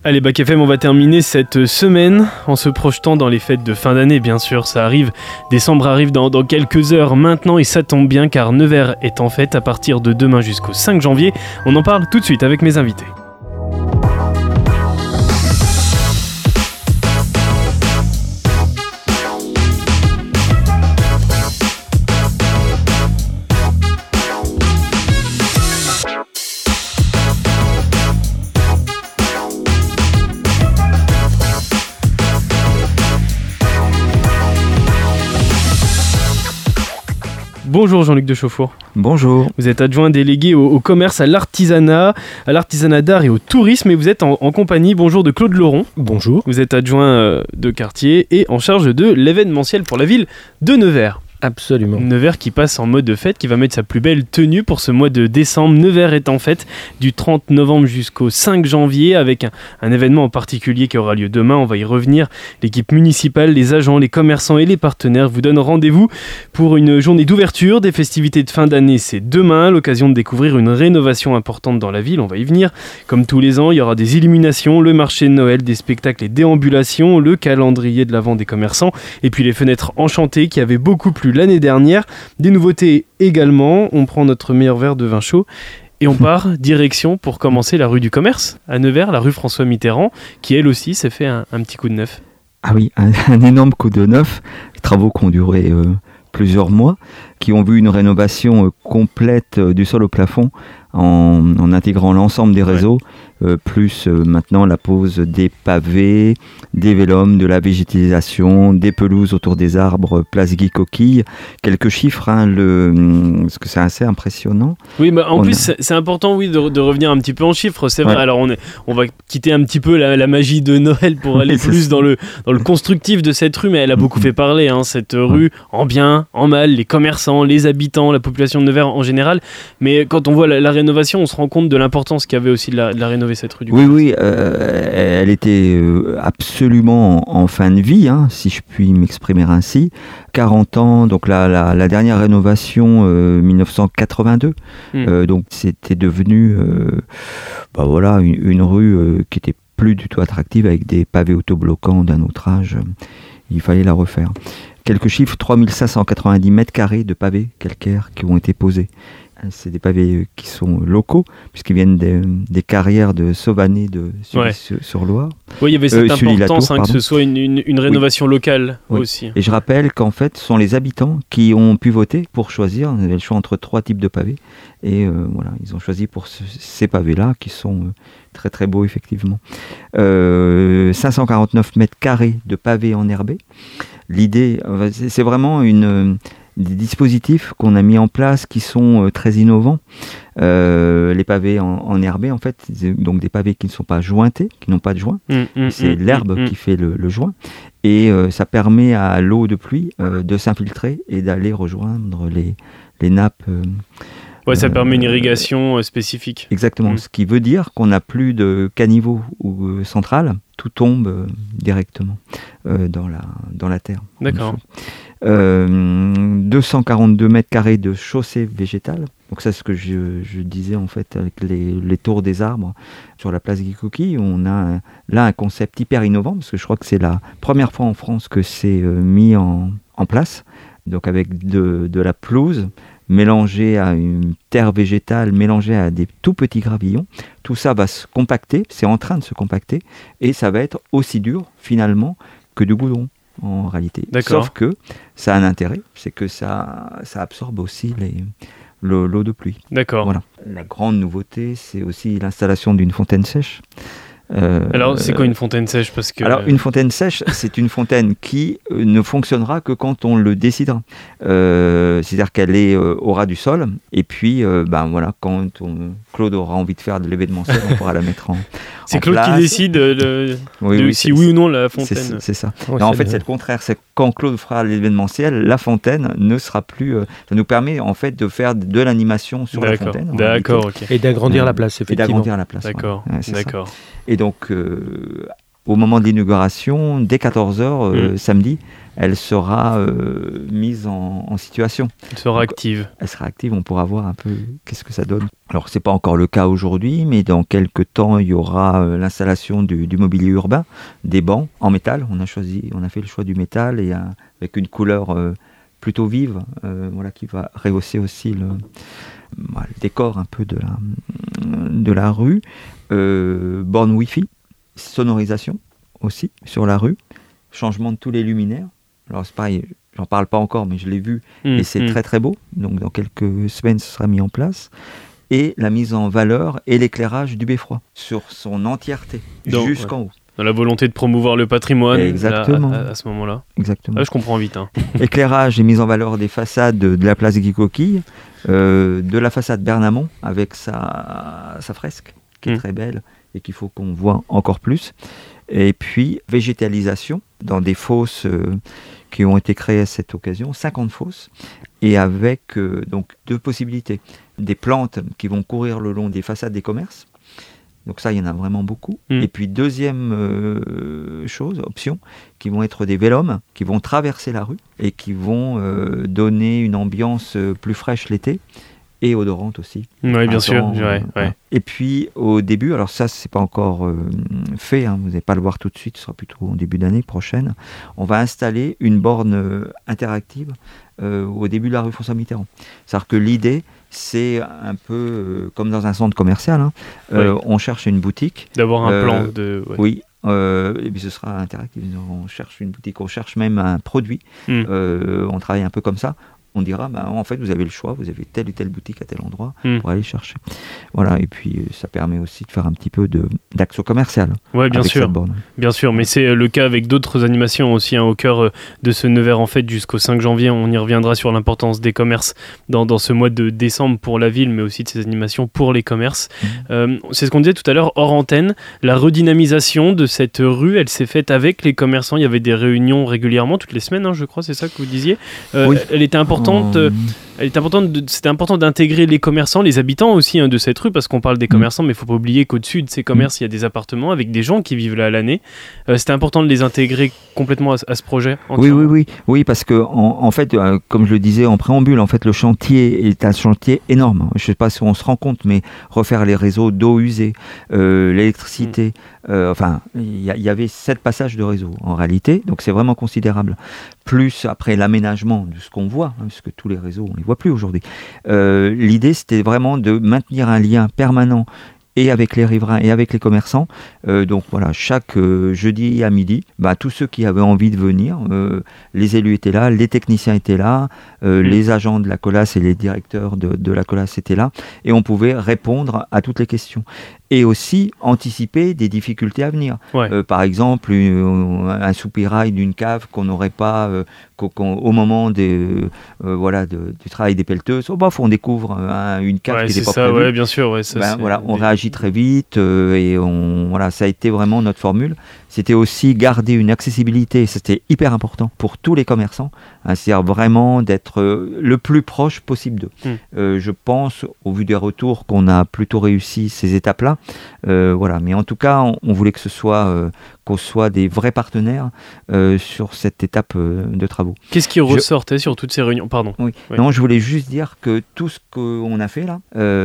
Allez, Bac FM, on va terminer cette semaine en se projetant dans les fêtes de fin d'année, bien sûr, ça arrive. Décembre arrive dans quelques heures maintenant et ça tombe bien car Nevers est en fête à partir de demain jusqu'au 5 janvier. On en parle tout de suite avec mes invités. Bonjour Jean-Luc de Chauffour. Bonjour. Vous êtes adjoint délégué au commerce, à l'artisanat d'art et au tourisme et vous êtes en compagnie, bonjour, de Claude Laurent. Bonjour. Vous êtes adjoint de quartier et en charge de l'événementiel pour la ville de Nevers. Absolument. Nevers qui passe en mode de fête, qui va mettre sa plus belle tenue pour ce mois de décembre. Nevers est en fête du 30 novembre jusqu'au 5 janvier avec un événement en particulier qui aura lieu demain. On va y revenir. L'équipe municipale, les agents, les commerçants et les partenaires vous donnent rendez-vous pour une journée d'ouverture des festivités de fin d'année. C'est demain, l'occasion de découvrir une rénovation importante dans la ville. On va y venir. Comme tous les ans, il y aura des illuminations, le marché de Noël, des spectacles et déambulations, le calendrier de l'Avent des commerçants et puis les fenêtres enchantées qui avaient beaucoup plu l'année dernière. Des nouveautés également. On prend notre meilleur verre de vin chaud et on part direction pour commencer la rue du commerce à Nevers, la rue François Mitterrand, qui elle aussi s'est fait un petit coup de neuf. Ah oui, un énorme coup de neuf. Les travaux qui ont duré plusieurs mois, qui ont vu une rénovation complète du sol au plafond en intégrant l'ensemble des réseaux, plus maintenant la pose des pavés, des vélums, de la végétalisation, des pelouses autour des arbres, place Guy Coquille. Quelques chiffres, parce que c'est assez impressionnant. Oui, mais en plus, c'est important de revenir un petit peu en chiffres, c'est vrai. Ouais. Alors on va quitter un petit peu la magie de Noël pour aller plus dans le constructif de cette rue, mais elle a beaucoup fait parler, cette rue, en bien, en mal, les commerçants, les habitants, la population de Nevers en général. Mais quand on voit la rénovation, on se rend compte de l'importance qu'il y avait aussi de la rénover cette rue du commerce. Oui, elle était absolument en fin de vie, si je puis m'exprimer ainsi. 40 ans, donc la dernière rénovation 1982. Donc c'était devenu une rue qui était plus du tout attractive avec des pavés autobloquants d'un autre âge. Il fallait la refaire. Quelques chiffres, 3590 mètres carrés de pavés calcaires qui ont été posés. C'est des pavés qui sont locaux, puisqu'ils viennent des carrières de Sauvanet sur Loire. Oui, il y avait cette importance que ce soit une rénovation locale aussi. Et je rappelle qu'en fait, ce sont les habitants qui ont pu voter pour choisir. On avait le choix entre 3 types de pavés. Et ils ont choisi pour ces pavés-là, qui sont très très beaux, effectivement. 549 mètres carrés de pavés enherbés. L'idée, c'est vraiment des dispositifs qu'on a mis en place qui sont très innovants. Les pavés enherbés, en fait, donc des pavés qui ne sont pas jointés, qui n'ont pas de joint. C'est l'herbe qui fait le joint. Et ça permet à l'eau de pluie de s'infiltrer et d'aller rejoindre les nappes. Ça permet une irrigation spécifique. Exactement, ce qui veut dire qu'on n'a plus de caniveau ou centrale, tout tombe directement dans la terre. D'accord. 242 mètres carrés de chaussée végétale. Donc ça, c'est ce que je disais en fait avec les tours des arbres sur la place Guy Coquille. On a là un concept hyper innovant parce que je crois que c'est la première fois en France que c'est mis en place. Donc avec de la pelouse mélangée à une terre végétale, mélangée à des tout petits gravillons. Tout ça va se compacter, c'est en train de se compacter et ça va être aussi dur finalement que du goudron en réalité. D'accord. Sauf que ça a un intérêt, c'est que ça absorbe aussi l'eau de pluie. D'accord. Voilà. La grande nouveauté, c'est aussi l'installation d'une fontaine sèche. Alors, c'est quoi une fontaine sèche ? Alors, une fontaine sèche, c'est une fontaine qui ne fonctionnera que quand on le décidera. C'est-à-dire qu'elle est au ras du sol. Et puis, quand Claude aura envie de faire de l'événementiel, on pourra la mettre en C'est Claude place. Qui décide si oui ou non la fontaine. C'est ça. En fait, c'est le contraire. C'est quand Claude fera l'événementiel, la fontaine ne sera plus... ça nous permet, en fait, de faire de l'animation sur la fontaine. D'accord, ok. Et d'agrandir la place, effectivement. Et d'agrandir la place. D'accord, d'accord. Et donc, au moment de l'inauguration, dès 14h samedi, elle sera mise en situation. Elle sera active. Elle sera active, on pourra voir un peu qu'est-ce que ça donne. Alors, ce n'est pas encore le cas aujourd'hui, mais dans quelques temps, il y aura l'installation du mobilier urbain, des bancs en métal. On a fait le choix du métal et avec une couleur plutôt vive, qui va rehausser aussi le décor un peu de la rue. Borne Wi-Fi, sonorisation aussi sur la rue, changement de tous les luminaires. Alors c'est pareil, j'en parle pas encore, mais je l'ai vu et c'est très très beau. Donc dans quelques semaines, ce sera mis en place. Et la mise en valeur et l'éclairage du beffroi sur son entièreté, jusqu'en haut. Dans la volonté de promouvoir le patrimoine. Exactement. À ce moment-là. Exactement. Ah, je comprends vite. Éclairage et mise en valeur des façades de la place Guy Coquille, de la façade Bernamont avec sa fresque qui est très belle et qu'il faut qu'on voit encore plus. Et puis végétalisation dans des fosses qui ont été créées à cette occasion, 50 fosses, et avec donc 2 possibilités. Des plantes qui vont courir le long des façades des commerces. Donc ça, il y en a vraiment beaucoup. Et puis deuxième option, qui vont être des vélums qui vont traverser la rue et qui vont donner une ambiance plus fraîche l'été et odorante aussi. Oui, bien sûr. Ouais. Et puis au début, alors ça, c'est pas encore fait, vous n'allez pas le voir tout de suite, ce sera plutôt en début d'année prochaine, on va installer une borne interactive au début de la rue François Mitterrand. C'est-à-dire que l'idée, c'est un peu comme dans un centre commercial, on cherche une boutique. D'avoir un plan de... Ouais. Oui, et puis ce sera interactif. On cherche une boutique, on cherche même un produit. On travaille un peu comme ça. On dira, en fait, vous avez le choix, vous avez telle ou telle boutique à tel endroit pour aller chercher. Voilà, et puis ça permet aussi de faire un petit peu d'action commerciale. Oui, bien sûr. Bien sûr, mais c'est le cas avec d'autres animations aussi, au cœur de ce Nevers en fête jusqu'au 5 janvier. On y reviendra sur l'importance des commerces dans ce mois de décembre pour la ville, mais aussi de ces animations pour les commerces. C'est ce qu'on disait tout à l'heure, hors antenne, la redynamisation de cette rue, elle s'est faite avec les commerçants. Il y avait des réunions régulièrement, toutes les semaines, je crois, c'est ça que vous disiez. Oui. Elle était importante. C'était important d'intégrer les commerçants, les habitants aussi de cette rue, parce qu'on parle des commerçants, mais il ne faut pas oublier qu'au-dessus de ces commerces, il y a des appartements avec des gens qui vivent là à l'année. C'était important de les intégrer complètement à ce projet. Oui, parce que en fait, comme je le disais en préambule, en fait, le chantier est un chantier énorme. Je ne sais pas si on se rend compte, mais refaire les réseaux d'eau usée, l'électricité, il y avait 7 passages de réseau en réalité, donc c'est vraiment considérable. Plus après l'aménagement de ce qu'on voit, parce que tous les réseaux, on ne les voit plus aujourd'hui. L'idée, c'était vraiment de maintenir un lien permanent et avec les riverains et avec les commerçants. Donc voilà, chaque jeudi à midi, tous ceux qui avaient envie de venir, les élus étaient là, les techniciens étaient là, les agents de la Colas et les directeurs de la Colas étaient là, et on pouvait répondre à toutes les questions. Et aussi anticiper des difficultés à venir. Par exemple, un soupirail d'une cave qu'on n'aurait pas au moment du travail des pelleteuses. On découvre une cave qui n'était pas prévue. Oui, bien sûr. On réagit très vite et ça a été vraiment notre formule. C'était aussi garder une accessibilité, c'était hyper important pour tous les commerçants, c'est-à-dire vraiment d'être le plus proche possible d'eux. Je pense, au vu des retours, qu'on a plutôt réussi ces étapes-là. Mais en tout cas, on voulait que qu'on soit des vrais partenaires sur cette étape de travaux. Qu'est-ce qui ressortait sur toutes ces réunions ? Pardon. Oui. Non, je voulais juste dire que tout ce qu'on a fait là,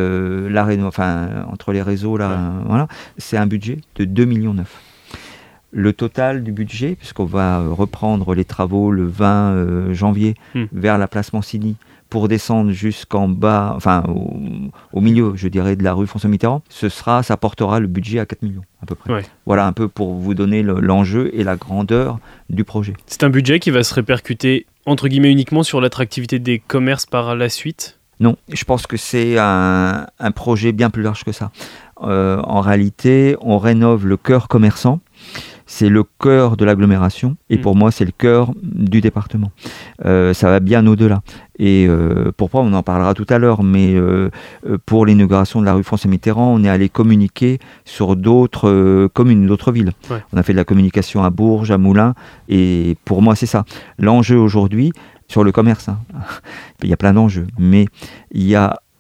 entre les réseaux, c'est un budget de 2,9 millions. Le total du budget, puisqu'on va reprendre les travaux le 20 janvier vers la place Mancini, pour descendre jusqu'en bas, au milieu, je dirais, de la rue François Mitterrand, ça portera le budget à 4 millions, à peu près. Voilà un peu pour vous donner l'enjeu et la grandeur du projet. C'est un budget qui va se répercuter, entre guillemets, uniquement sur l'attractivité des commerces par la suite ? Non, je pense que c'est un projet bien plus large que ça. En réalité, on rénove le cœur commerçant. C'est le cœur de l'agglomération et pour moi c'est le cœur du département. Ça va bien au-delà. Et pourquoi, on en parlera tout à l'heure, mais pour l'inauguration de la rue François Mitterrand, on est allé communiquer sur d'autres communes, d'autres villes. On a fait de la communication à Bourges, à Moulins, et pour moi c'est ça. L'enjeu aujourd'hui, sur le commerce, il y a plein d'enjeux, mais il y a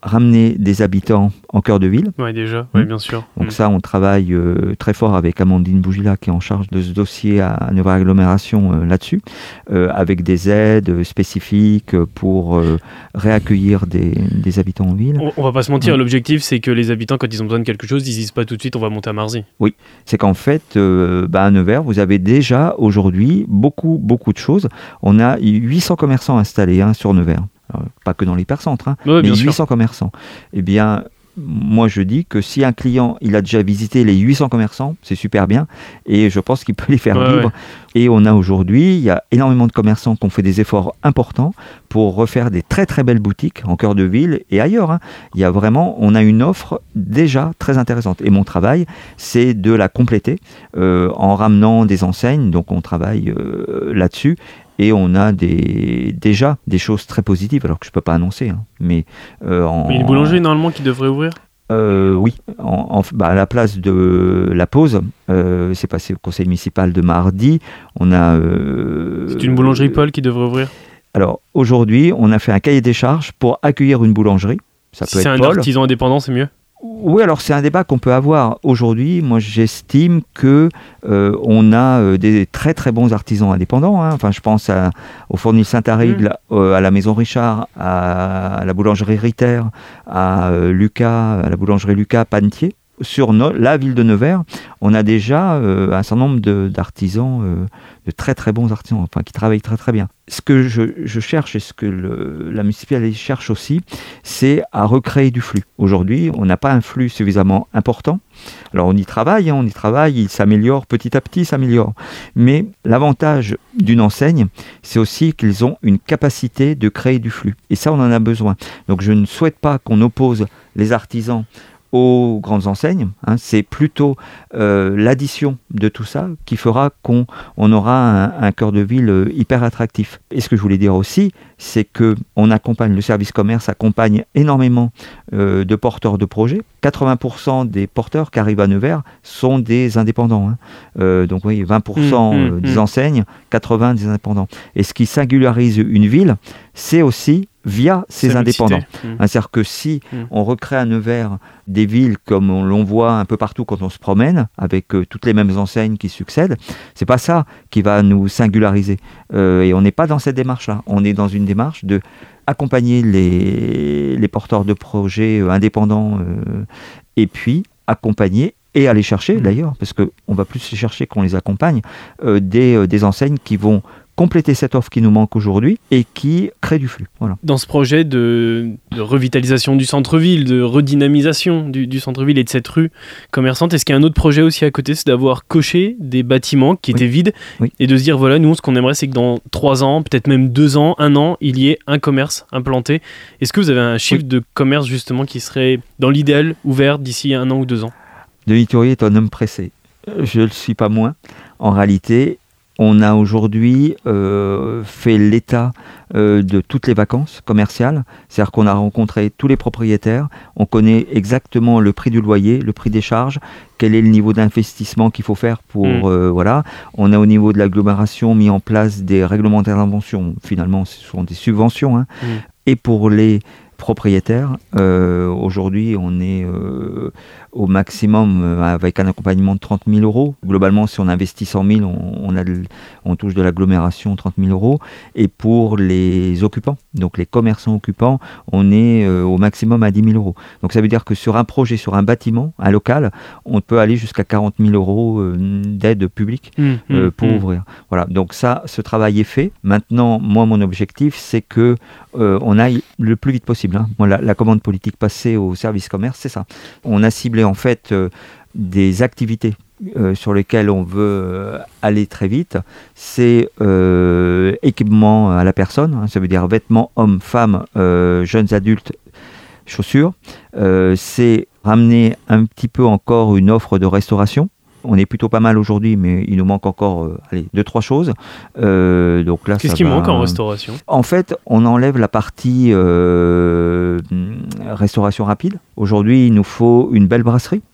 ramener des habitants en cœur de ville. Oui, déjà, oui, bien sûr. Donc ça, on travaille très fort avec Amandine Bougila qui est en charge de ce dossier à Nevers Agglomération là-dessus, avec des aides spécifiques pour réaccueillir des habitants en ville. On va pas se mentir, l'objectif c'est que les habitants, quand ils ont besoin de quelque chose, ils disent pas tout de suite on va monter à Marzy. Oui, c'est qu'en fait, à Nevers, vous avez déjà aujourd'hui beaucoup de choses. On a 800 commerçants installés sur Nevers. Alors, pas que dans l'hypercentre, mais 800 commerçants. Eh bien, moi je dis que si un client il a déjà visité les 800 commerçants, c'est super bien et je pense qu'il peut les faire vivre. Et on a aujourd'hui, il y a énormément de commerçants qui ont fait des efforts importants pour refaire des très très belles boutiques en cœur de ville et ailleurs. Il y a vraiment, on a une offre déjà très intéressante. Et mon travail, c'est de la compléter en ramenant des enseignes. Donc on travaille là-dessus. Et on a déjà des choses très positives, alors que je ne peux pas annoncer. Mais une boulangerie normalement qui devrait ouvrir ? Oui, à la place de la pause, c'est passé au conseil municipal de mardi. C'est une boulangerie Paul qui devrait ouvrir ? Alors aujourd'hui, on a fait un cahier des charges pour accueillir une boulangerie. Ça peut être un Paul. artisan indépendant, c'est mieux ? Oui, alors c'est un débat qu'on peut avoir aujourd'hui. Moi, j'estime que on a des très très bons artisans indépendants. Enfin, je pense au Fournil Saint-Arigle, à la Maison Richard, à la boulangerie Ritter, à la boulangerie Lucas Panetier. Sur la ville de Nevers, on a déjà un certain nombre d'artisans, de très très bons artisans, enfin qui travaillent très très bien. Ce que je cherche et ce que la municipalité cherche aussi, c'est à recréer du flux. Aujourd'hui, on n'a pas un flux suffisamment important. Alors on y travaille, il s'améliore petit à petit, il s'améliore. Mais l'avantage d'une enseigne, c'est aussi qu'ils ont une capacité de créer du flux. Et ça, on en a besoin. Donc je ne souhaite pas qu'on oppose les artisans aux grandes enseignes, c'est plutôt l'addition de tout ça qui fera qu'on aura un cœur de ville hyper attractif. Et ce que je voulais dire aussi, c'est que le service commerce accompagne énormément de porteurs de projets. 80% des porteurs qui arrivent à Nevers sont des indépendants. Donc oui, 20% des enseignes, 80% des indépendants. Et ce qui singularise une ville, c'est aussi via ces indépendants. C'est-à-dire que si on recrée à Nevers des villes comme l'on voit un peu partout quand on se promène, avec toutes les mêmes enseignes qui succèdent, c'est pas ça qui va nous singulariser. Et on n'est pas dans cette démarche-là. On est dans une démarche de accompagner les porteurs de projets indépendants et puis accompagner et aller chercher d'ailleurs, parce qu'on va plus les chercher qu'on les accompagne, des enseignes qui vont compléter cette offre qui nous manque aujourd'hui et qui crée du flux. Voilà. Dans ce projet de revitalisation du centre-ville, de redynamisation du centre-ville et de cette rue commerçante, est-ce qu'il y a un autre projet aussi à côté, c'est d'avoir coché des bâtiments qui étaient vides et de se dire, voilà, nous, ce qu'on aimerait, c'est que dans 3 ans, peut-être même 2 ans, 1 an, il y ait un commerce implanté. Est-ce que vous avez un chiffre de commerce, justement, qui serait, dans l'idéal, ouvert d'ici 1 an ou 2 ans ? Denis Tourier est un homme pressé. Je ne le suis pas moins. En réalité, on a aujourd'hui fait l'état de toutes les vacances commerciales. C'est-à-dire qu'on a rencontré tous les propriétaires. On connaît exactement le prix du loyer, le prix des charges, quel est le niveau d'investissement qu'il faut faire pour... voilà. On a au niveau de l'agglomération mis en place des règlements d'intervention. Finalement, ce sont des subventions. Et pour les propriétaires, aujourd'hui, on est au maximum avec un accompagnement de 30 000 euros. Globalement, si on investit 100 000, on touche de l'agglomération 30 000 euros. Et pour les occupants, donc les commerçants occupants, on est au maximum à 10 000 euros. Donc ça veut dire que sur un projet, sur un bâtiment, un local, on peut aller jusqu'à 40 000 euros d'aide publique pour ouvrir. Voilà, donc ça, ce travail est fait. Maintenant, moi, mon objectif, c'est que on aille le plus vite possible. Moi, la commande politique passée au service commerce, c'est ça. On a ciblé en fait des activités sur lesquelles on veut aller très vite. C'est équipement à la personne, ça veut dire vêtements hommes, femmes, jeunes adultes, chaussures. C'est ramener un petit peu encore une offre de restauration. On est plutôt pas mal aujourd'hui, mais il nous manque encore 2-3 choses. Donc là, qu'est-ce qui manque en restauration ? En fait, on enlève la partie restauration rapide. Aujourd'hui, il nous faut une belle brasserie.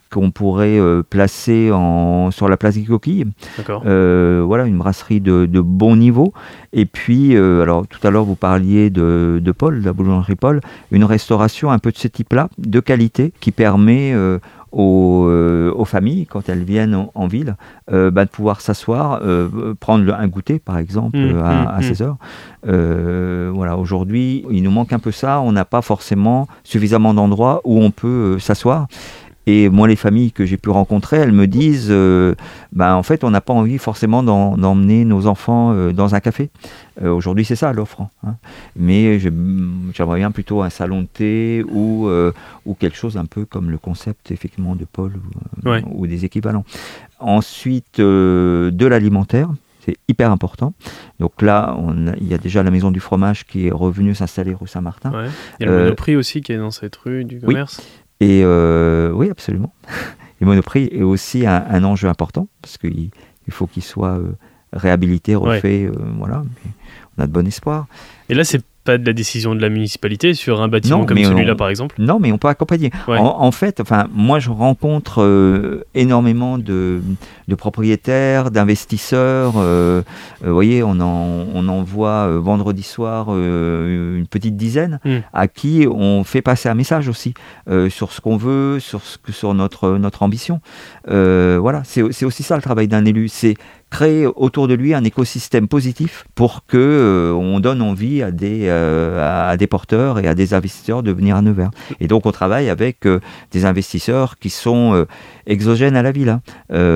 qu'on pourrait placer sur la place des Coquilles. D'accord. Voilà, une brasserie de bon niveau. Et puis, alors tout à l'heure vous parliez de Paul, de la boulangerie Paul, une restauration un peu de ce type-là, de qualité, qui permet aux familles, quand elles viennent en ville, de pouvoir s'asseoir, prendre un goûter par exemple à 16h. Voilà, aujourd'hui, il nous manque un peu ça, on n'a pas forcément suffisamment d'endroits où on peut s'asseoir. Et moi, les familles que j'ai pu rencontrer, elles me disent, en fait, on n'a pas envie forcément d'emmener nos enfants dans un café. Aujourd'hui, c'est ça l'offre. Hein. Mais j'aimerais bien plutôt un salon de thé ou quelque chose un peu comme le concept effectivement de Paul ou des équivalents. Ensuite, de l'alimentaire. C'est hyper important. Donc là, il y a déjà la Maison du Fromage qui est revenue s'installer rue Saint-Martin. Ouais. Il y a le Monoprix aussi qui est dans cette rue du commerce. Oui. Et oui, absolument. Le Monoprix est aussi un enjeu important parce qu'il faut qu'il soit réhabilité, refait. Voilà. Mais on a de bon espoir. Et là, c'est pas de la décision de la municipalité sur un bâtiment comme celui-là, par exemple? Non, mais on peut accompagner. Ouais. En fait, moi, je rencontre énormément de propriétaires, d'investisseurs. Vous voyez, on en voit vendredi soir une petite dizaine à qui on fait passer un message aussi sur ce qu'on veut, sur notre ambition. Voilà, c'est aussi ça le travail d'un élu. C'est créer autour de lui un écosystème positif pour que on donne envie à des porteurs et à des investisseurs de venir à Nevers. Et donc on travaille avec des investisseurs qui sont exogènes à la ville, hein,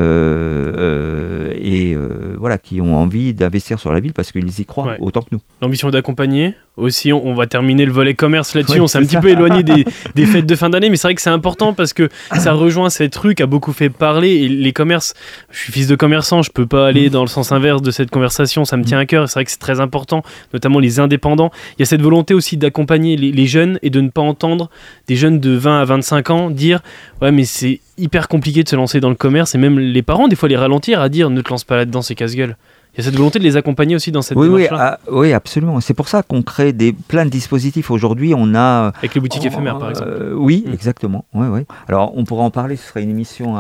voilà, qui ont envie d'investir sur la ville parce qu'ils y croient autant que nous. L'ambition d'accompagner aussi, on va terminer le volet commerce là-dessus. On s'est un petit peu éloigné des fêtes de fin d'année, mais c'est vrai que c'est important parce que ça rejoint cette rue qui a beaucoup fait parler. Et les commerces, je suis fils de commerçant, je peux pas aller dans le sens inverse de cette conversation, ça me tient à cœur. C'est vrai que c'est très important, notamment les indépendants. Il y a cette volonté aussi d'accompagner les jeunes et de ne pas entendre des jeunes de 20 à 25 ans dire « Ouais, mais c'est hyper compliqué de se lancer dans le commerce » et même les parents, des fois, les ralentir à dire « Ne te lance pas là-dedans, c'est casse-gueule ». Il y a cette volonté de les accompagner aussi dans cette démarche-là. Oui, absolument. C'est pour ça qu'on crée plein de dispositifs. Aujourd'hui, on a... Avec les boutiques éphémères, par exemple. Oui, exactement. Ouais. Alors, on pourra en parler, ce serait une émission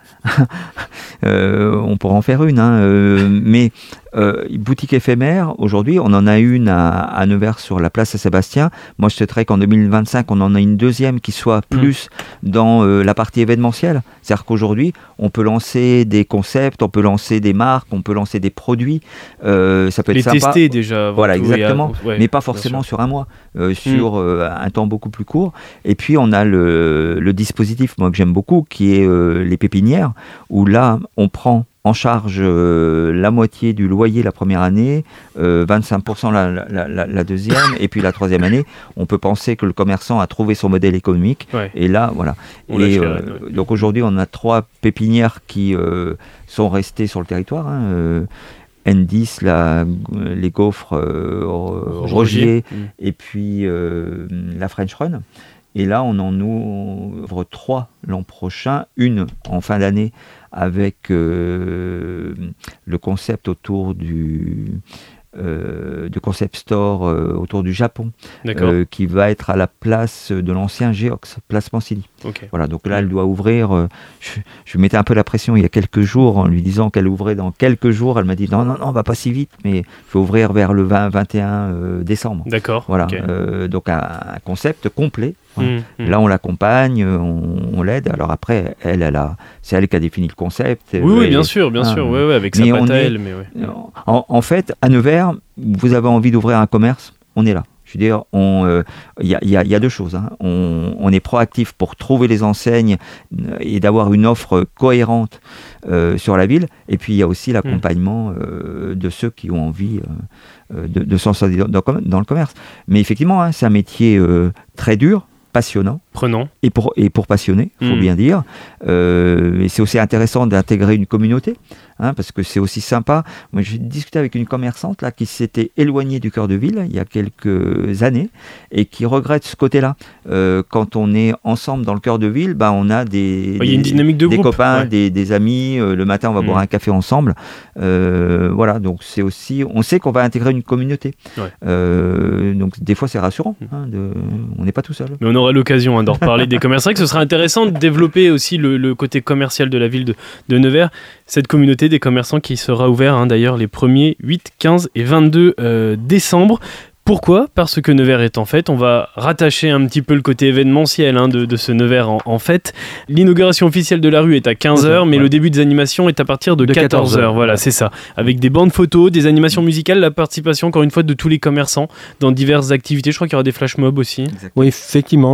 on pourra en faire une. Mais boutique éphémère, aujourd'hui, on en a une à Nevers sur la place Saint-Sébastien. Moi, je souhaiterais qu'en 2025, on en ait une deuxième qui soit plus dans la partie événementielle. C'est-à-dire qu'aujourd'hui, on peut lancer des concepts, on peut lancer des marques, on peut lancer des produits. Ça peut être sympa. Les tester déjà. Voilà, exactement. Mais pas forcément sur un mois, sur un temps beaucoup plus court. Et puis, on a le dispositif, moi, que j'aime beaucoup, qui est les pépinières, où là, on prend en charge la moitié du loyer la première année, 25% la deuxième, et puis la troisième année, on peut penser que le commerçant a trouvé son modèle économique. Et là, voilà. Donc aujourd'hui, on a 3 pépinières qui sont restées sur le territoire. N10, les gaufres Rogier, et puis la French Run. Et là, on en ouvre 3 l'an prochain, une en fin d'année avec le concept autour du concept store autour du Japon, qui va être à la place de l'ancien Geox, place Pansily. Voilà, donc là, elle doit ouvrir. Je lui mettais un peu la pression il y a quelques jours en lui disant qu'elle ouvrait dans quelques jours. Elle m'a dit non, on va pas si vite, mais il faut ouvrir vers le 20-21 décembre. D'accord. Voilà, donc un concept complet. Là, on l'accompagne, on l'aide. Alors après, c'est elle qui a défini le concept. Oui, bien sûr, avec sa patte à elle. En fait, à Nevers, vous avez envie d'ouvrir un commerce, on est là. Je veux dire, il y a 2 choses. On est proactif pour trouver les enseignes et d'avoir une offre cohérente sur la ville. Et puis, il y a aussi l'accompagnement de ceux qui ont envie de s'en sortir dans le commerce. Mais effectivement, c'est un métier très dur, passionnant. Prenant. Et pour passionner, il faut bien dire. Et c'est aussi intéressant d'intégrer une communauté, parce que c'est aussi sympa. Moi, j'ai discuté avec une commerçante là, qui s'était éloignée du cœur de ville il y a quelques années et qui regrette ce côté-là. Quand on est ensemble dans le cœur de ville, on a il y a une dynamique de groupe, copains, des amis. Le matin, on va boire un café ensemble. Voilà, donc c'est aussi... On sait qu'on va intégrer une communauté. Donc des fois, c'est rassurant. On n'est pas tout seul. Mais on aura l'occasion de reparler des commerces. C'est vrai que ce serait intéressant de développer aussi le côté commercial de la ville de Nevers. Cette communauté des commerçants qui sera ouverte d'ailleurs les 1er, 8, 15 et 22 décembre. Pourquoi ? Parce que Nevers est en fête. On va rattacher un petit peu le côté événementiel de ce Nevers en fête. L'inauguration officielle de la rue est à 15h, mais le début des animations est à partir de 14h. Voilà, c'est ça. Avec des bandes photos, des animations musicales, la participation, encore une fois, de tous les commerçants dans diverses activités. Je crois qu'il y aura des flash mobs aussi. Exactement. Oui, effectivement,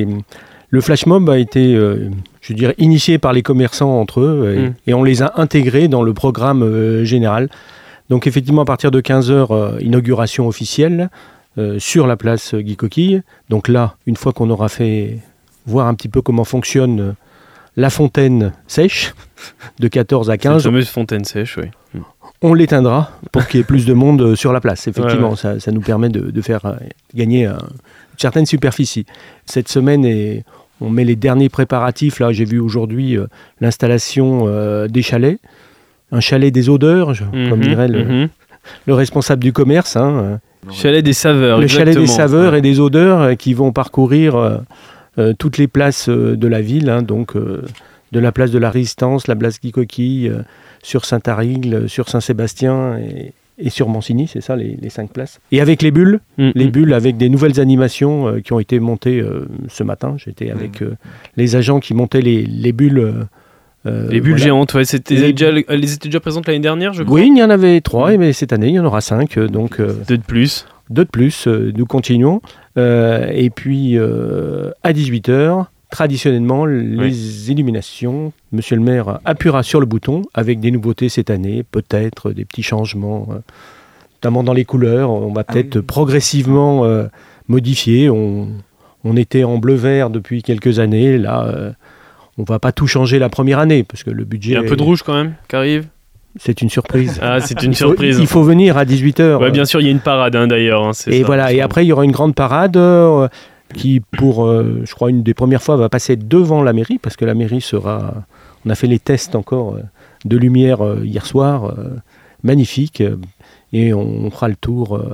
le flash mob a été, initié par les commerçants entre eux et on les a intégrés dans le programme général. Donc effectivement, à partir de 15h, inauguration officielle sur la place Guy Coquille. Donc là, une fois qu'on aura fait voir un petit peu comment fonctionne la fontaine sèche, de 14 à 15. Cette fameuse fontaine sèche, oui. On l'éteindra pour qu'il y ait plus de monde sur la place. Effectivement, ouais. Ça nous permet de faire gagner une certaine superficie. Cette semaine, on met les derniers préparatifs. Là, j'ai vu aujourd'hui l'installation des chalets. Un chalet des odeurs, comme dirait le responsable du commerce. Chalet des saveurs, le exactement. Chalet des saveurs et des odeurs qui vont parcourir toutes les places de la ville, donc de la place de la Résistance, la place Guy Coquille, sur Saint-Arigle, sur Saint-Sébastien et sur Mancini, c'est ça les 5 places. Et avec les bulles avec des nouvelles animations qui ont été montées ce matin. J'étais avec les agents qui montaient les bulles. Les bulles géantes, ouais, elles étaient déjà présentes l'année dernière, je crois. Oui, il y en avait 3, mais cette année, il y en aura 5. Donc, 2 de plus. 2 de plus, nous continuons. Et puis, à 18h, traditionnellement, les illuminations. Monsieur le maire appuiera sur le bouton avec des nouveautés cette année, peut-être des petits changements, notamment dans les couleurs. On va peut-être progressivement modifier. On était en bleu-vert depuis quelques années, là... on ne va pas tout changer la première année, parce que le budget... Il y a un peu de rouge quand même, qui arrive. C'est une surprise. Ah, c'est une surprise. Il faut venir à 18h. Ouais, bien sûr, il y a une parade d'ailleurs. Et ça, voilà, et après, il y aura une grande parade qui, pour, je crois, une des premières fois, va passer devant la mairie, parce que la mairie sera... On a fait les tests encore de lumière hier soir, magnifique, et on fera le tour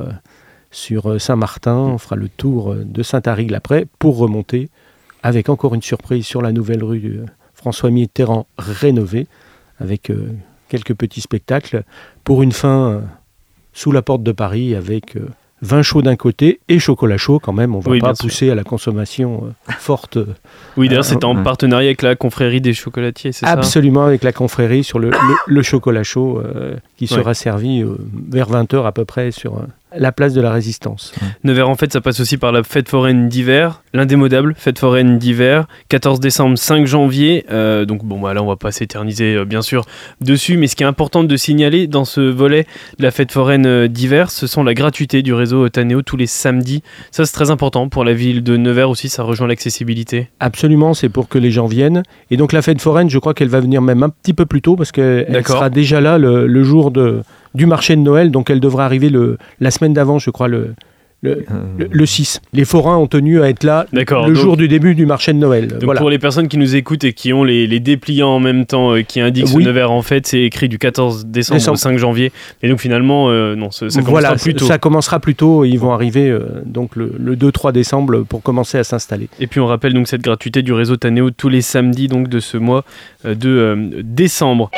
sur Saint-Martin, on fera le tour de Saint-Arigle après, pour remonter avec encore une surprise sur la nouvelle rue François Mitterrand rénovée, avec quelques petits spectacles, pour une fin sous la porte de Paris, avec vin chaud d'un côté et chocolat chaud quand même. On ne va pas pousser à la consommation forte. Oui, d'ailleurs, c'est en partenariat avec la confrérie des chocolatiers, c'est ça ? Absolument, avec la confrérie sur le chocolat chaud qui sera servi vers 20h à peu près sur... la place de la Résistance. Nevers, en fait, ça passe aussi par la fête foraine d'hiver, l'indémodable fête foraine d'hiver, 14 décembre, 5 janvier. Donc bon, là, on va pas s'éterniser, bien sûr, dessus. Mais ce qui est important de signaler dans ce volet de la fête foraine d'hiver, ce sont la gratuité du réseau Taneo tous les samedis. Ça, c'est très important pour la ville de Nevers aussi. Ça rejoint l'accessibilité. Absolument, c'est pour que les gens viennent. Et donc la fête foraine, je crois qu'elle va venir même un petit peu plus tôt parce qu'elle sera déjà là le jour du marché de Noël, donc elle devrait arriver la semaine d'avant, je crois, le 6. Les forains ont tenu à être là jour du début du marché de Noël. Donc pour les personnes qui nous écoutent et qui ont les dépliants en même temps qui indiquent ce Nevers, en fait, c'est écrit du 14 décembre au 5 janvier. Et donc finalement, non, ça commencera plus tôt. Ça commencera plus tôt. Ils vont arriver donc le 2-3 décembre pour commencer à s'installer. Et puis on rappelle donc cette gratuité du réseau Taneo tous les samedis donc, de ce mois de décembre.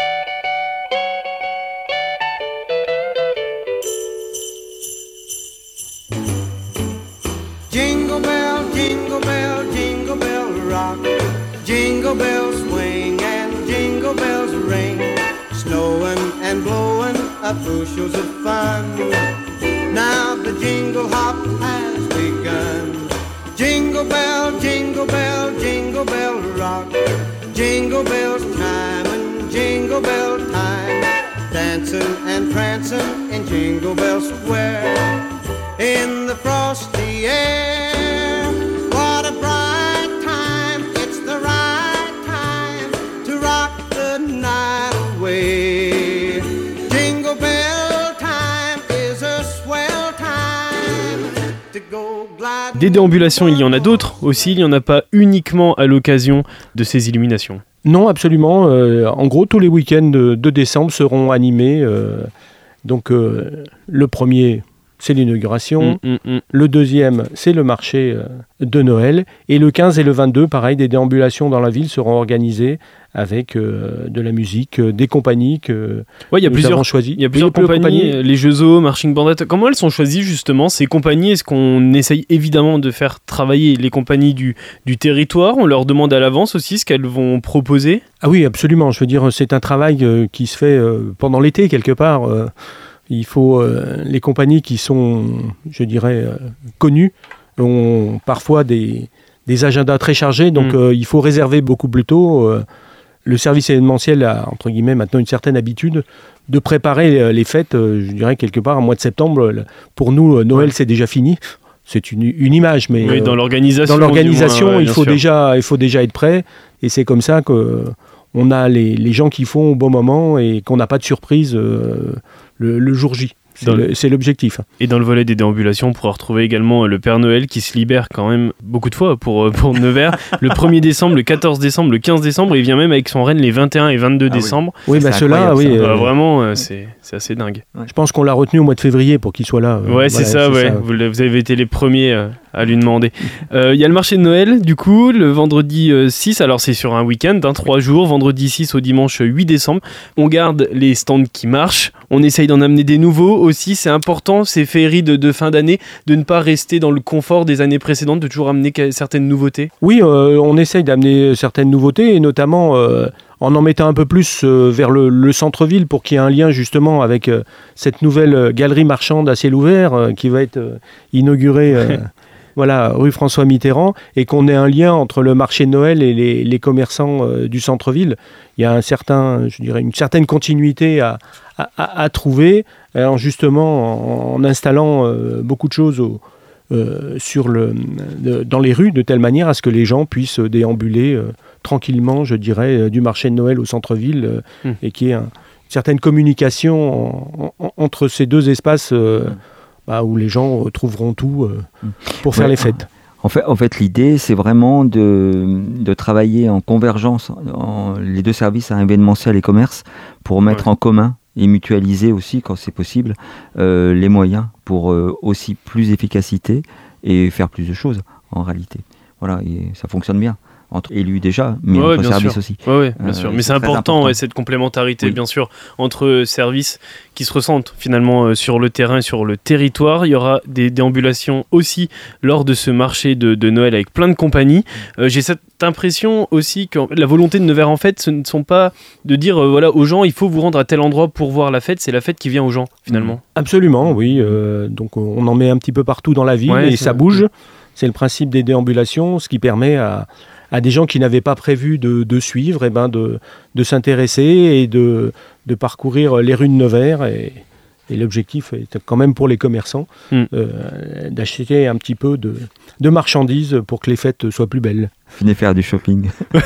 Jingle bells swing and jingle bells ring, snowing and blowing up bushels of fun. Now the jingle hop has begun. Jingle bell, jingle bell, jingle bell rock. Jingle bells chime and jingle bell time, dancing and prancing in Jingle Bell Square. In the frosty air, what a bright time, it's the right time to rock the night away. Jingle bell time is a swell time to go gliding. Des déambulations, il y en a d'autres aussi, il n'y en a pas uniquement à l'occasion de ces illuminations. Non, absolument. En gros, tous les week-ends de décembre seront animés. Donc, le premier c'est l'inauguration. Le deuxième, c'est le marché de Noël. Et le 15 et le 22, pareil, des déambulations dans la ville seront organisées avec de la musique, des compagnies que nous avons choisies. Il y a plusieurs compagnies, les Jeux Zoo, Marching Bandit. Comment elles sont choisies justement ces compagnies? Est-ce qu'on essaye évidemment de faire travailler les compagnies du territoire? On leur demande à l'avance aussi ce qu'elles vont proposer? Ah oui, absolument. Je veux dire, c'est un travail qui se fait pendant l'été quelque part. Il faut les compagnies qui sont, je dirais, connues ont parfois des agendas très chargés, donc il faut réserver beaucoup plus tôt. Le service événementiel a, entre guillemets, maintenant une certaine habitude de préparer les fêtes, je dirais, quelque part, au mois de septembre. Pour nous, Noël, c'est déjà fini. C'est une image, mais oui, dans l'organisation, il faut déjà être prêt. Et c'est comme ça qu'on a les gens qui font au bon moment et qu'on n'a pas de surprise le jour J. C'est l'objectif. Et dans le volet des déambulations, on pourra retrouver également le Père Noël qui se libère quand même beaucoup de fois pour Nevers. Le 1er décembre, le 14 décembre, le 15 décembre, il vient même avec son reine les 21 et 22 décembre. Oui, ceux-là, oui. Vraiment, c'est assez dingue. Ouais. Je pense qu'on l'a retenu au mois de février pour qu'il soit là. C'est ça. Vous avez été les premiers à lui demander. Il y a le marché de Noël, du coup, le vendredi 6, alors c'est sur un week-end, 3 jours, vendredi 6 au dimanche 8 décembre. On garde les stands qui marchent, on essaye d'en amener des nouveaux aussi, c'est important, ces féeries de fin d'année, de ne pas rester dans le confort des années précédentes, de toujours amener certaines nouveautés. Oui, on essaye d'amener certaines nouveautés, et notamment en mettant un peu plus vers le centre-ville pour qu'il y ait un lien justement avec cette nouvelle galerie marchande à ciel ouvert qui va être inaugurée rue François Mitterrand, et qu'on ait un lien entre le marché de Noël et les commerçants du centre-ville. Il y a une certaine continuité à trouver, alors justement en installant beaucoup de choses dans les rues, de telle manière à ce que les gens puissent déambuler tranquillement, je dirais, du marché de Noël au centre-ville, et qu'il y ait une certaine communication entre ces deux espaces où les gens trouveront tout pour faire les fêtes. En fait, l'idée, c'est vraiment de travailler en convergence, les deux services, événementiel et commerce, pour mettre en commun et mutualiser aussi, quand c'est possible, les moyens pour aussi plus d'efficacité et faire plus de choses, en réalité. Voilà, et ça fonctionne bien. Entre élus déjà, mais entre services aussi. Oui, bien sûr. Mais c'est important, cette complémentarité, bien sûr, entre services qui se ressentent finalement sur le terrain et sur le territoire. Il y aura des déambulations aussi lors de ce marché de Noël avec plein de compagnies. J'ai cette impression aussi que la volonté de Nevers en fête, ce ne sont pas de dire aux gens, il faut vous rendre à tel endroit pour voir la fête. C'est la fête qui vient aux gens, finalement. Absolument, oui. Donc on en met un petit peu partout dans la ville et ça bouge. C'est le principe des déambulations, ce qui permet à des gens qui n'avaient pas prévu de suivre, de s'intéresser et de parcourir les rues de Nevers. Et l'objectif est quand même pour les commerçants d'acheter un petit peu de marchandises pour que les fêtes soient plus belles. Venez faire du shopping.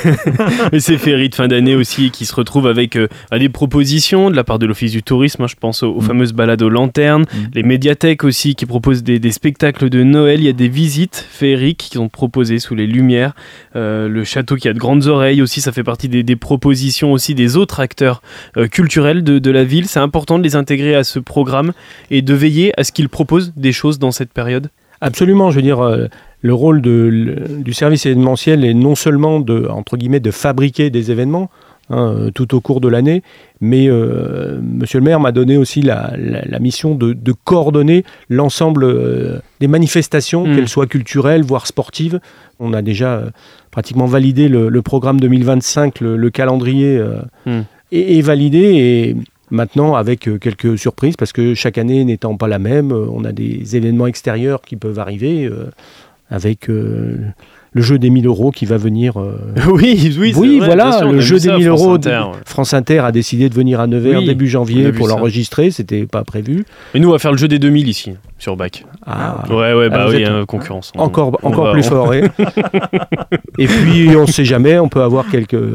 Et ces féeries de fin d'année aussi qui se retrouvent avec des propositions de la part de l'Office du tourisme. Je pense aux fameuses balades aux lanternes, les médiathèques aussi qui proposent des spectacles de Noël. Il y a des visites féeriques qui sont proposées sous les lumières. Le château qui a de grandes oreilles aussi, ça fait partie des propositions aussi des autres acteurs culturels de la ville. C'est important de les intégrer à ce programme et de veiller à ce qu'ils proposent des choses dans cette période. Absolument, je veux dire, le rôle du service événementiel est non seulement de fabriquer des événements tout au cours de l'année, mais Monsieur le maire m'a donné aussi la mission de coordonner l'ensemble des manifestations, qu'elles soient culturelles, voire sportives. On a déjà pratiquement validé le programme 2025, le calendrier est validé, et maintenant, avec quelques surprises, parce que chaque année n'étant pas la même, on a des événements extérieurs qui peuvent arriver, avec le jeu des 1000 € qui va venir. Oui, voilà, sûr, le jeu des 1000 €. France Inter a décidé de venir à Nevers début janvier pour l'enregistrer, c'était pas prévu. Et nous, on va faire le jeu des 2000 ici, sur BAC. Concurrence. Encore plus fort. Et puis, on ne sait jamais, on peut avoir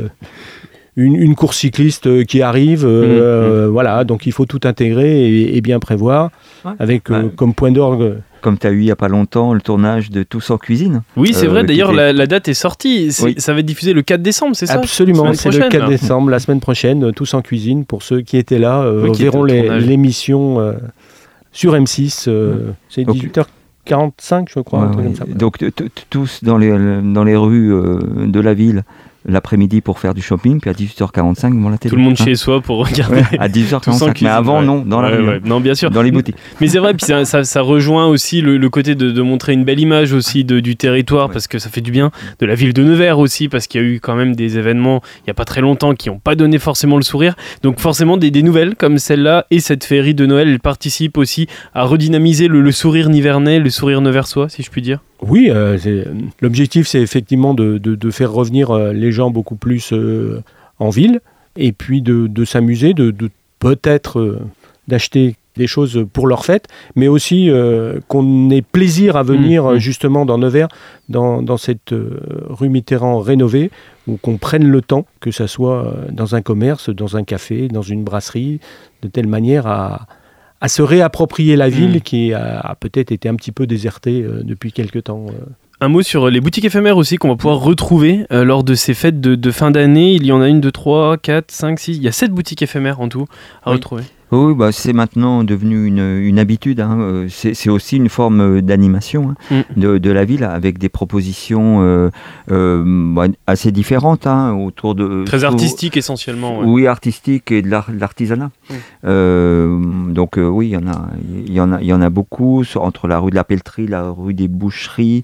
une course cycliste qui arrive, voilà, donc il faut tout intégrer et bien prévoir, avec comme point d'orgue. Comme tu as eu il n'y a pas longtemps le tournage de Tous en cuisine. Oui, c'est vrai, d'ailleurs la date est sortie, ça va être diffusé le 4 décembre, c'est ça? Absolument, c'est le 4 décembre, la semaine prochaine, Tous en cuisine, pour ceux qui étaient là, verront l'émission sur M6. C'est 18h45, je crois. Un truc comme ça. Donc tous dans les rues de la ville l'après-midi pour faire du shopping, puis à 18h45 devant la télé. Tout le monde chez soi pour regarder. À 18h45, mais avant non, dans la rue. Non, bien sûr. Dans les boutiques. Mais c'est vrai, puis ça rejoint aussi le côté de montrer une belle image aussi du territoire, parce que ça fait du bien, de la ville de Nevers aussi, parce qu'il y a eu quand même des événements il n'y a pas très longtemps qui n'ont pas donné forcément le sourire. Donc forcément des nouvelles comme celle-là et cette féerie de Noël, elle participe aussi à redynamiser le sourire nivernais, le sourire neversois, si je puis dire. Oui, l'objectif c'est effectivement de faire revenir les gens beaucoup plus en ville, et puis de s'amuser, de peut-être d'acheter des choses pour leur fête, mais aussi qu'on ait plaisir à venir justement dans Nevers, dans cette rue Mitterrand rénovée, où qu'on prenne le temps, que ça soit dans un commerce, dans un café, dans une brasserie, de telle manière à se réapproprier la ville qui a peut-être été un petit peu désertée depuis quelque temps. Un mot sur les boutiques éphémères aussi qu'on va pouvoir retrouver lors de ces fêtes de fin d'année. Il y en a 1, 2, 3, 4, 5, 6. Il y a 7 boutiques éphémères en tout à retrouver. Oui, c'est maintenant devenu une habitude. C'est aussi une forme d'animation de la ville, avec des propositions assez différentes autour de... Très artistiques essentiellement. Oui, artistiques et de l'artisanat. Donc oui, il y en a beaucoup, entre la rue de la Pelletrie, la rue des Boucheries,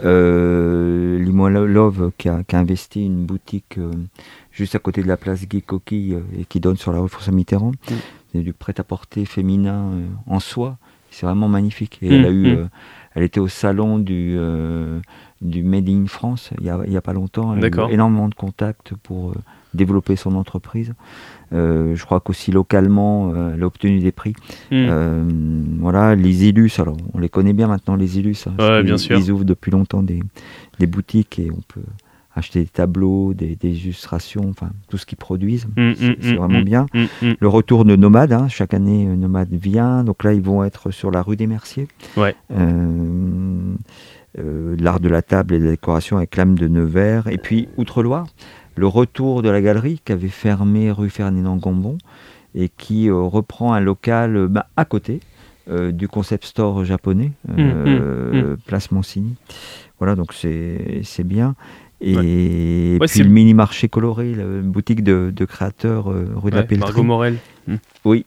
Limoilov qui a investi une boutique juste à côté de la place Guy Coquille et qui donne sur la rue François Mitterrand. C'est du prêt-à-porter féminin en soie. C'est vraiment magnifique. Et elle était au salon du Made in France il y a pas longtemps. Elle a eu énormément de contacts pour développer son entreprise. Je crois qu'aussi localement, elle a obtenu des prix. Voilà, les Illus, alors on les connaît bien maintenant, les Illus. Bien sûr. Ils ouvrent depuis longtemps des boutiques et on peut acheter des tableaux, des illustrations, enfin tout ce qu'ils produisent, c'est vraiment bien. Le retour de Nomade, chaque année Nomade vient, donc là ils vont être sur la rue des Merciers. L'art de la table et de la décoration avec l'âme de Nevers, et puis Outre-Loire, le retour de la galerie qui avait fermé rue Ferdinand Gambon et qui reprend un local à côté du concept store japonais, Place Monsigny. Voilà, donc c'est bien. Et puis le mini-marché coloré, la boutique de créateurs rue de la Pelletrie. Margot Morel. Oui,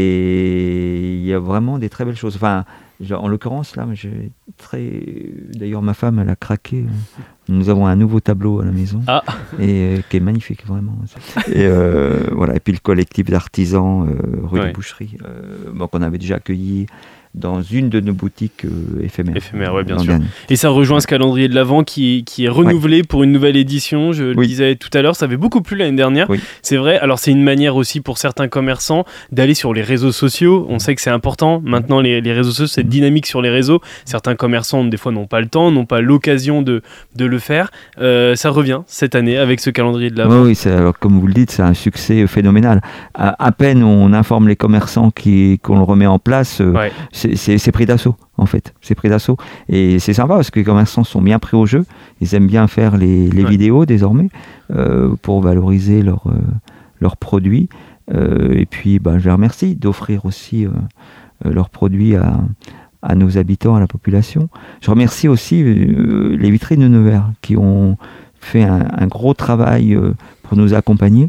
et il y a vraiment des très belles choses. Enfin, en l'occurrence, là, d'ailleurs, ma femme, elle a craqué. Nous avons un nouveau tableau à la maison, et qui est magnifique, vraiment. Et voilà. Et puis le collectif d'artisans rue des Boucheries, qu'on avait déjà accueilli dans une de nos boutiques éphémères. Éphémères, bien sûr. Dernier. Et ça rejoint ce calendrier de l'Avent qui est renouvelé pour une nouvelle édition. Je le disais tout à l'heure, ça avait beaucoup plu l'année dernière. C'est vrai. Alors c'est une manière aussi pour certains commerçants d'aller sur les réseaux sociaux. On sait que c'est important. Maintenant, les réseaux sociaux, cette dynamique sur les réseaux. Certains commerçants, des fois, n'ont pas le temps, n'ont pas l'occasion de le faire. Ça revient cette année avec ce calendrier de l'Avent. Oui, alors, comme vous le dites, c'est un succès phénoménal. À peine on informe les commerçants qu'on le remet en place, c'est pris d'assaut, en fait. C'est pris d'assaut. Et c'est sympa parce que les commerçants sont bien pris au jeu. Ils aiment bien faire les vidéos désormais pour valoriser leurs produits. Et puis, je les remercie d'offrir aussi leurs produits à nos habitants, à la population. Je remercie aussi les vitrines de Nevers qui ont fait un gros travail pour nous accompagner.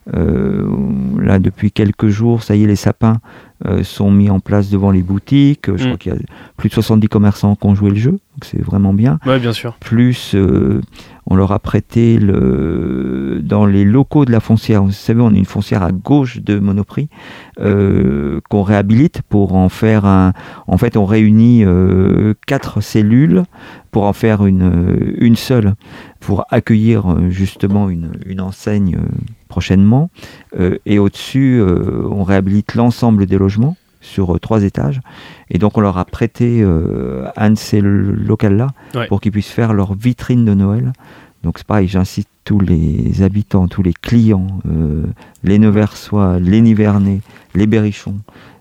Là, depuis quelques jours, ça y est, les sapins sont mis en place devant les boutiques. Je crois qu'il y a plus de 70 commerçants qui ont joué le jeu, donc c'est vraiment bien. Oui, bien sûr. Plus, on leur a prêté dans les locaux de la foncière. Vous savez, on a une foncière à gauche de Monoprix qu'on réhabilite pour en faire En fait, on réunit 4 cellules pour en faire une seule, pour accueillir justement une enseigne prochainement. Et au-dessus, on réhabilite l'ensemble des logements sur 3 étages. Et donc, on leur a prêté un de ces locaux-là pour qu'ils puissent faire leur vitrine de Noël. Donc, c'est pareil, j'incite tous les habitants, tous les clients, les Neversois, les Nivernais, les Berrichons,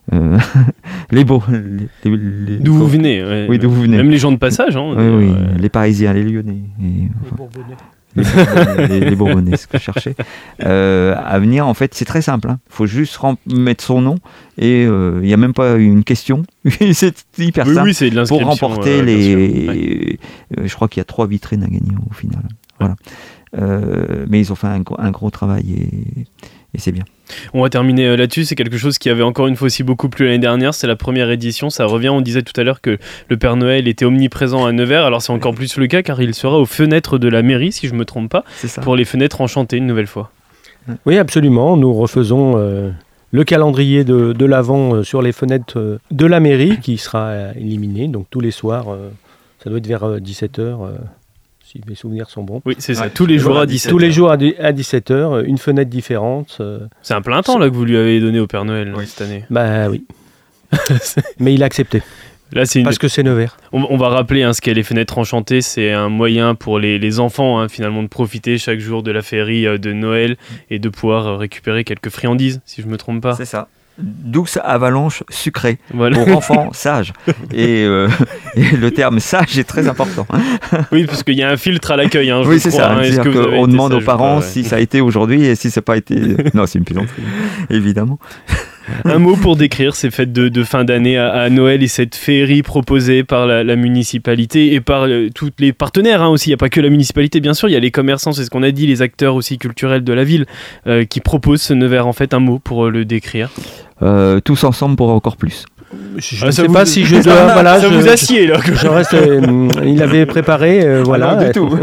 d'où vous venez. Oui, d'où vous venez. Même les gens de passage. Les Parisiens, les Lyonnais. Les Bourbonnais, ce que je cherchais. À venir, en fait, c'est très simple. Il faut juste mettre son nom et il n'y a même pas une question. C'est hyper simple. Oui, c'est de l'inscription. Pour remporter les... je crois qu'il y a 3 vitrines à gagner au final. Voilà. Mais ils ont fait un gros travail et c'est bien. On va terminer là-dessus. C'est quelque chose qui avait encore une fois aussi beaucoup plu l'année dernière. C'est la première édition. Ça revient. On disait tout à l'heure que le Père Noël était omniprésent à Nevers. Alors c'est encore plus le cas car il sera aux fenêtres de la mairie, si je ne me trompe pas, pour les fenêtres enchantées une nouvelle fois. Oui, absolument. Nous refaisons le calendrier de l'Avent sur les fenêtres de la mairie qui sera éliminé. Donc tous les soirs, ça doit être vers 17h. Si mes souvenirs sont bons. Oui, c'est ça. Tous les jours à 17h. Tous les jours à 17h, une fenêtre différente. C'est un plein temps là que vous lui avez donné au Père Noël cette année. Bah oui. Mais il a accepté. Là, parce que c'est Nevers. On va rappeler ce qu'est les fenêtres enchantées. C'est un moyen pour les enfants finalement de profiter chaque jour de la féerie de Noël et de pouvoir récupérer quelques friandises, si je ne me trompe pas. C'est ça. Douce avalanche sucrée pour enfants sages. Et le terme sage est très important. Oui, parce qu'il y a un filtre à l'accueil. Oui, c'est ça. On demande aux parents si ça a été aujourd'hui et si ça n'a pas été. Non, c'est une plaisanterie, évidemment. Un mot pour décrire ces fêtes de fin d'année à Noël et cette féerie proposée par la municipalité et par tous les partenaires aussi. Il n'y a pas que la municipalité, bien sûr. Il y a les commerçants, c'est ce qu'on a dit, les acteurs aussi culturels de la ville qui proposent ce Nevers. En fait, un mot pour le décrire. Tous ensemble pour encore plus. Je ne sais pas si je dois. Voilà, ça vous assied là. Je reste. Il avait préparé. Voilà. Non, du tout.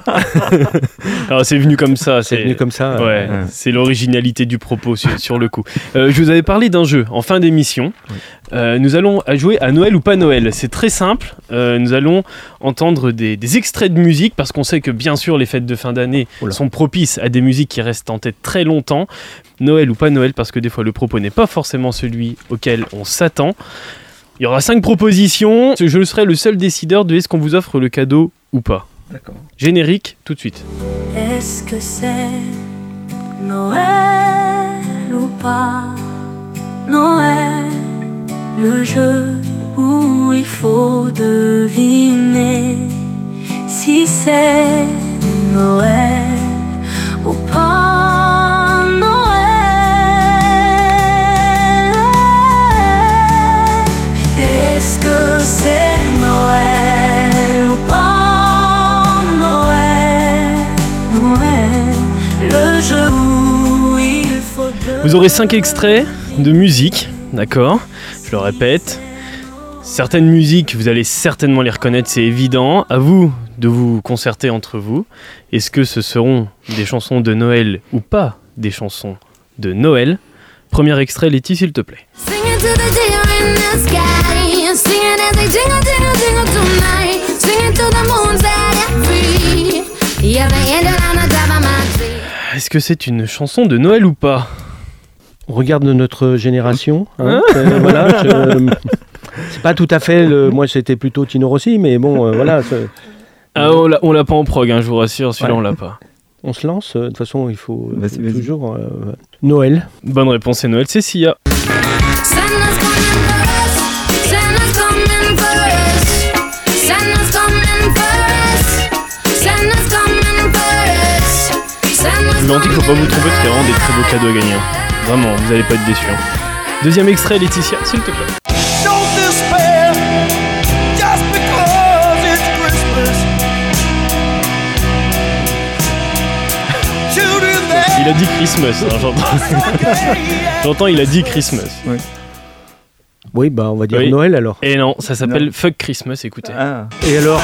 Alors c'est venu comme ça. C'est venu comme ça. Ouais. C'est l'originalité du propos sur le coup. Je vous avais parlé d'un jeu en fin d'émission. Oui. Nous allons jouer à Noël ou pas Noël. C'est très simple. Nous allons entendre des extraits de musique parce qu'on sait que bien sûr les fêtes de fin d'année sont propices à des musiques qui restent en tête très longtemps. Noël ou pas Noël parce que des fois le propos n'est pas forcément celui auquel on s'attend. Il y aura 5 propositions. Je serai le seul décideur de est-ce qu'on vous offre le cadeau ou pas. D'accord. Générique tout de suite. Est-ce que c'est Noël ou pas Noël, le jeu où il faut deviner si c'est Noël ou pas Noël. Est-ce que c'est Noël ou pas Noël, Noël, le jeu où il faut deviner. Vous aurez 5 extraits de musique, d'accord ? Je le répète. Certaines musiques, vous allez certainement les reconnaître, c'est évident. À vous de vous concerter entre vous. Est-ce que ce seront des chansons de Noël ou pas des chansons de Noël ? Premier extrait, Letty, s'il te plaît. Est-ce que c'est une chanson de Noël ou pas ? On regarde notre génération. Voilà, c'est pas tout à fait. Moi, c'était plutôt Tino Rossi, mais bon, voilà. On l'a pas en prog, je vous rassure, celui-là, on l'a pas. On se lance. De toute façon, il faut toujours Noël. Bonne réponse, c'est Noël. C'est Sia. Je vous l'en dis qu'il ne faut pas vous tromper parce qu'il y a vraiment des très beaux cadeaux à gagner. Vraiment, vous n'allez pas être déçus. Deuxième extrait, Laetitia, s'il te plaît. Il a dit Christmas, j'entends il a dit Christmas. Oui. Oui, bah on va dire Noël alors. Et non, ça s'appelle Fuck Christmas, écoutez. Ah. Et alors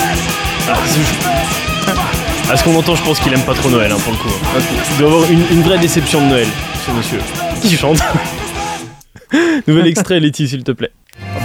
à ce qu'on entend, je pense qu'il aime pas trop Noël, pour le coup. Okay. Il doit avoir une vraie déception de Noël, ce monsieur qui chante. Nouvel extrait, Letty, s'il te plaît.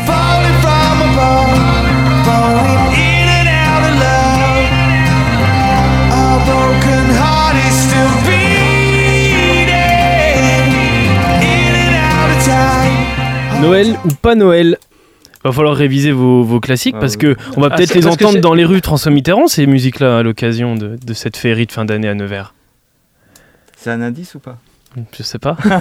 Noël ou pas Noël ? Va falloir réviser vos classiques parce que on va peut-être les entendre dans les rues de François Mitterrand, ces musiques-là, à l'occasion de cette féerie de fin d'année à Nevers. C'est un indice ou pas ? Je sais pas. Je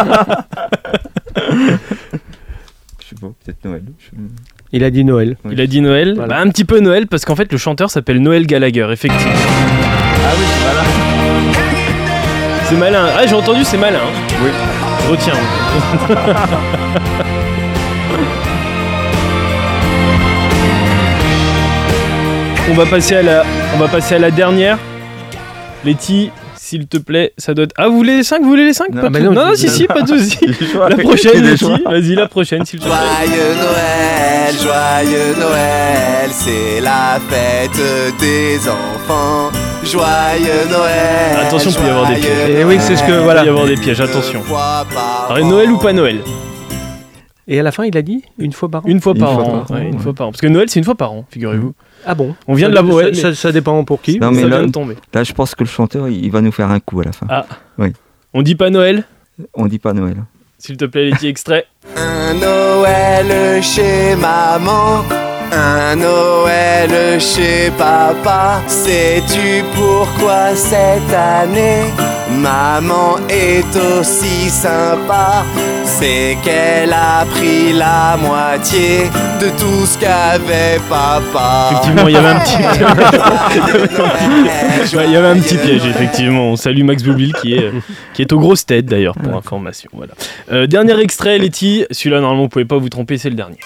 sais pas, peut-être Noël. Il a dit Noël. Oui. Il a dit Noël. Voilà. Un petit peu Noël parce qu'en fait le chanteur s'appelle Noël Gallagher, effectivement. Ah C'est malin. Ah, j'ai entendu, c'est malin. Oui. Je retiens. On va passer à la dernière. Letty, s'il te plaît, ça doit être... Ah, vous voulez les 5 Non, pas mais tout- non, non, je- si, pas de soucis. choix. La prochaine, Des Letty. choix. Vas-y, la prochaine, s'il te plaît. Joyeux Noël, c'est la fête des enfants. Joyeux Noël. Attention, il peut y avoir des pièges. Et oui, c'est ce que... Il va Voilà. y avoir des pièges, attention. Alors, Noël ou pas Noël? Et à la fin, il a dit une fois par an. Une fois Une par fois an. par an, Ouais, une ouais. fois par an. Parce que Noël, c'est une fois par an, figurez-vous. Ah bon? On vient de la... ouais, mais Ça dépend pour qui. Non, mais ça là, vient de tomber. là, je pense que le chanteur, il va nous faire un coup à la fin. Ah. Oui. On dit pas Noël? On dit pas Noël. S'il te plaît, Letty, extrait. Un Noël chez maman, un Noël chez papa. Sais-tu pourquoi cette année maman est aussi sympa? C'est qu'elle a pris la moitié de tout ce qu'avait papa. Effectivement, il y avait un petit... Ouais, il y avait un petit piège, effectivement. On salue Max Boublil qui est aux grosses têtes d'ailleurs, pour information. Voilà. Dernier extrait, Letty. Celui-là, normalement, vous pouvez pas vous tromper, c'est le dernier.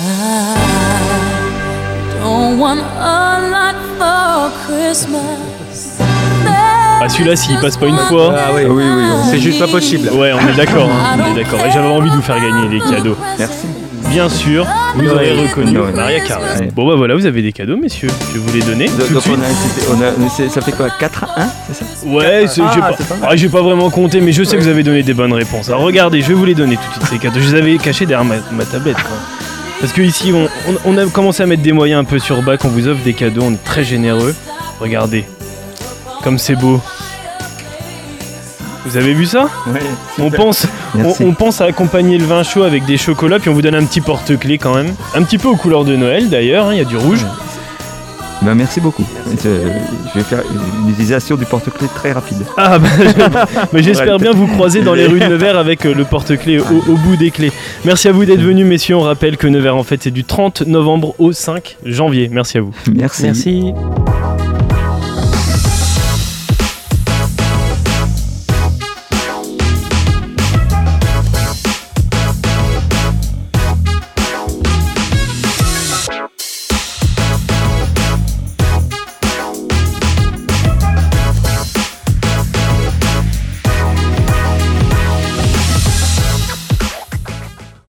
Don't want a lot for Christmas. Ah, celui-là, s'il passe pas une fois... Ah oui, oui, oui. C'est juste pas possible. Ouais, on est d'accord. Hein, on est d'accord. Et j'avais envie de vous faire gagner des cadeaux. Merci. Bien sûr, vous aurez reconnu Noël. Maria Carré. Ouais. Bon, bah voilà, vous avez des cadeaux, messieurs. Je vais vous les donner. tout de Donc suite. ça fait quoi, 4 à 1, c'est ça? Ouais, j'ai pas... c'est pas mal. Ah, j'ai pas vraiment compté, mais je sais que vous avez donné des bonnes réponses. Alors regardez, je vais vous les donner tout de suite, ces cadeaux. Je les avais cachés derrière ma tablette, quoi. Parce que ici, on a commencé à mettre des moyens un peu sur bac, on vous offre des cadeaux, on est très généreux. Regardez, comme c'est beau. Vous avez vu ça? Ouais. On pense, Merci. on pense à accompagner le vin chaud avec des chocolats, puis on vous donne un petit porte-clés quand même. Un petit peu aux couleurs de Noël d'ailleurs, hein, il y a du rouge. Ben, merci beaucoup. Je vais faire une utilisation du porte-clés très rapide. Ah bah, j'espère bien vous croiser dans les rues de Nevers avec le porte-clés au bout des clés. Merci à vous d'être venus, messieurs. On rappelle que Nevers en fait c'est du 30 novembre au 5 janvier. Merci à vous. Merci. Merci.